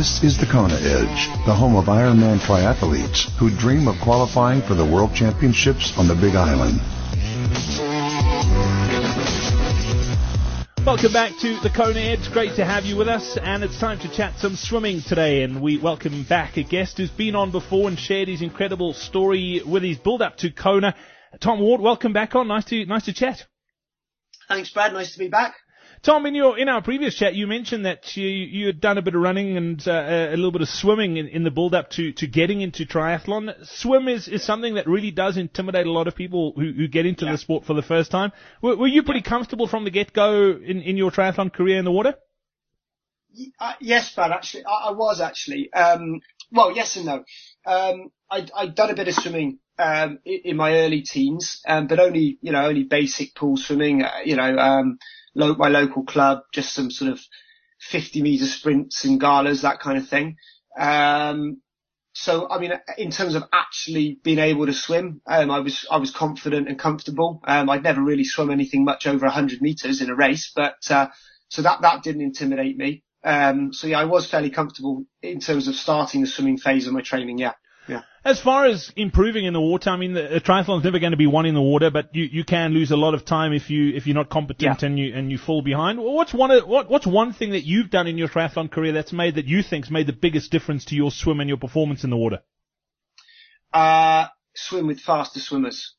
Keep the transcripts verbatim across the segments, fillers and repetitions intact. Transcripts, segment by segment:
This is the Kona Edge, the home of Ironman triathletes who dream of qualifying for the World Championships on the Big Island. Welcome back to the Kona Edge. Great to have you with us, and it's time to chat some swimming today. And we welcome back a guest who's been on before and shared his incredible story with his build-up to Kona. Tom Ward, welcome back on. Nice to nice to chat. Thanks, Brad. Nice to be back. Tom, in your in our previous chat, you mentioned that you you had done a bit of running and uh, a little bit of swimming in, in the build-up to, to getting into triathlon. Swim is, is something that really does intimidate a lot of people who, who get into yeah. the sport for the first time. Were, were you pretty comfortable from the get-go in, in your triathlon career in the water? Uh, yes, Brad. Actually, I, I was actually. Um, well, yes and no. Um, I'd, I'd done a bit of swimming um, in, in my early teens, um, but only you know only basic pool swimming. Uh, you know. Um, Lo- my local club, just some sort of fifty meter sprints and galas, that kind of thing. Um, so, I mean, in terms of actually being able to swim, um, I was, I was confident and comfortable. Um, I'd never really swum anything much over a hundred meters in a race, but, uh, so that, that didn't intimidate me. Um, so yeah, I was fairly comfortable in terms of starting the swimming phase of my training. Yeah. Yeah. As far as improving in the water, I mean, the, the triathlon is never going to be won in the water, but you, you can lose a lot of time if you if you're not competent yeah. and you and you fall behind. What's one of, what what's one thing that you've done in your triathlon career that's made that you think's made the biggest difference to your swim and your performance in the water? Uh, swim with faster swimmers.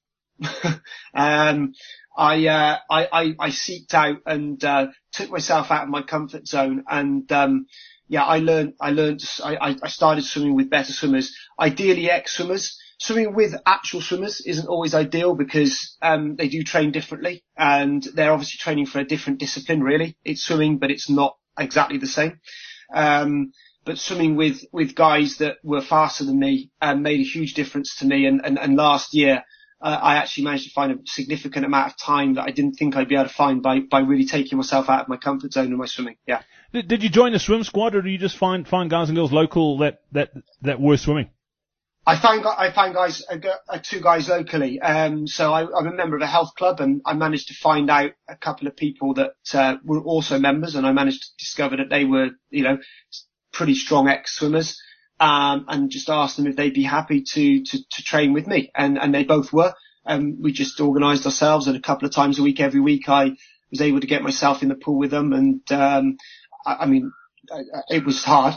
um, I, uh, I I I seeked out and uh, took myself out of my comfort zone and. Um, Yeah, I learned, I learned, I, I started swimming with better swimmers, ideally ex-swimmers. Swimming with actual swimmers isn't always ideal because, um, they do train differently and they're obviously training for a different discipline, really. It's swimming, but it's not exactly the same. Um, but swimming with, with guys that were faster than me, um, made a huge difference to me. And, and, and last year, uh, I actually managed to find a significant amount of time that I didn't think I'd be able to find by, by really taking myself out of my comfort zone in my swimming. Yeah. Did, did you join the swim squad, or do you just find find guys and girls local that that that were swimming? I found I found guys uh, two guys locally. Um, so I, I'm a member of a health club, and I managed to find out a couple of people that uh, were also members, and I managed to discover that they were, you know, pretty strong ex-swimmers, um, and just asked them if they'd be happy to to, to train with me, and and they both were. Um, we just organised ourselves, and a couple of times a week, every week, I was able to get myself in the pool with them, and um, I mean, it was hard.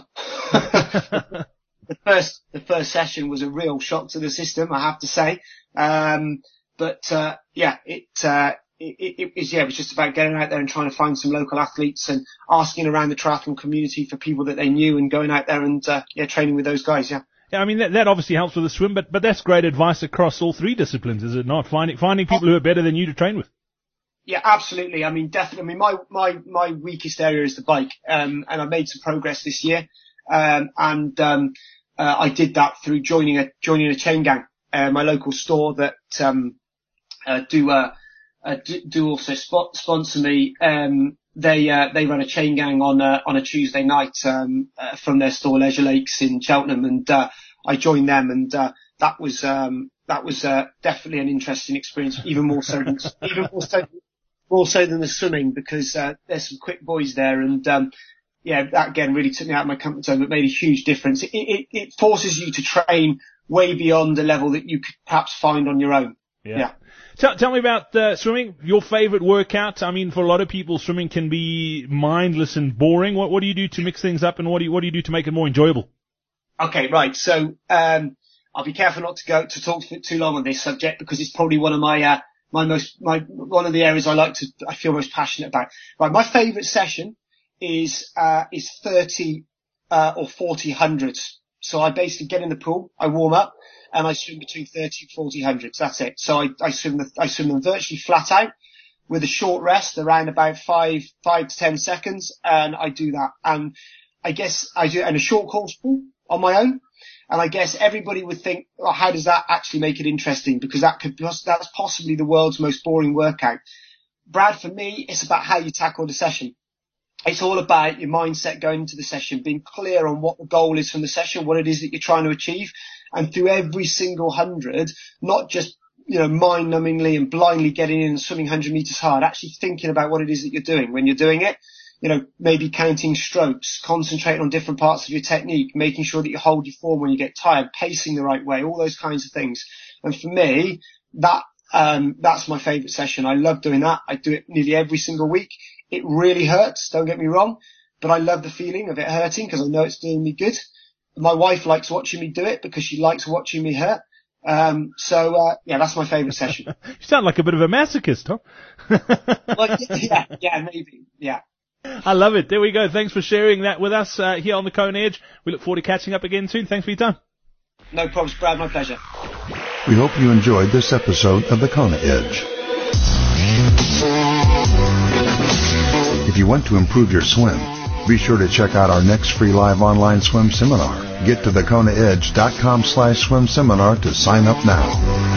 the first, the first session was a real shock to the system, I have to say. Um, but, uh, yeah, it, uh, it, it, it was, yeah, it was just about getting out there and trying to find some local athletes and asking around the triathlon community for people that they knew and going out there and, uh, yeah, training with those guys, yeah. Yeah, I mean, that, that obviously helps with the swim, but, but that's great advice across all three disciplines, is it not? Finding, finding people who are better than you to train with. Yeah, absolutely. I mean, definitely. I mean, my, my, my weakest area is the bike. Um, and I made some progress this year. Um, and, um, uh, I did that through joining a, joining a chain gang, uh, my local store that, um, uh, do, uh, uh do, do also spot, sponsor me. Um, they, uh, they run a chain gang on, uh, on a Tuesday night, um, uh, from their store, Leisure Lakes in Cheltenham. And, uh, I joined them and, uh, that was, um, that was, uh, definitely an interesting experience, even more so than, even more so more so than the swimming because uh, there's some quick boys there and um yeah that again really took me out of my comfort zone but made a huge difference. It, it, it forces you to train way beyond the level that you could perhaps find on your own. Yeah, yeah. Tell, tell me about uh, swimming, your favorite workout. I mean, for a lot of people swimming can be mindless and boring. What, what do you do to mix things up and what do you, what do you do to make it more enjoyable? Okay, right, so um I'll be careful not to go to talk too long on this subject because it's probably one of my uh My most, my, one of the areas I like to, I feel most passionate about. Right, my favourite session is, uh, is thirty, uh, or forty hundreds. So I basically get in the pool, I warm up, and I swim between thirty and forty hundreds. That's it. So I, I swim the, I swim them virtually flat out with a short rest around about five, five to ten seconds, and I do that. And I guess I do, and a short course pool on my own. And I guess everybody would think, well, how does that actually make it interesting? Because that could, that's possibly the world's most boring workout. Brad, for me, it's about how you tackle the session. It's all about your mindset going into the session, being clear on what the goal is from the session, what it is that you're trying to achieve. And through every single hundred, not just, you know, mind-numbingly and blindly getting in and swimming one hundred meters hard, actually thinking about what it is that you're doing when you're doing it. you know, maybe counting strokes, concentrating on different parts of your technique, making sure that you hold your form when you get tired, pacing the right way, all those kinds of things. And for me, that, um, that's my favorite session. I love doing that. I do it nearly every single week. It really hurts, don't get me wrong, but I love the feeling of it hurting because I know it's doing me good. My wife likes watching me do it because she likes watching me hurt. Um, so, uh, yeah, that's my favorite session. You sound like a bit of a masochist, huh? Well, yeah, yeah, maybe, yeah. I love it. There we go. Thanks for sharing that with us uh, here on the Kona Edge. We look forward to catching up again soon. Thanks for your time. No problems, Brad. My pleasure. We hope you enjoyed this episode of the Kona Edge. If you want to improve your swim, be sure to check out our next free live online swim seminar. Get to the kona edge dot com slash swim seminar to sign up now.